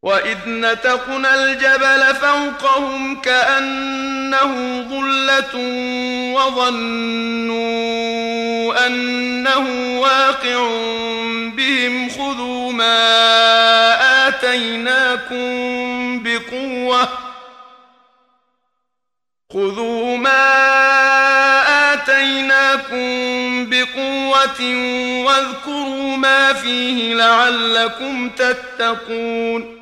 وإذ نتقنا الجبل فوقهم كأنه ظلة وظنوا أنه واقع بهم خذوا ما آتيناكم بقوة واذكروا ما فيه لعلكم تتقون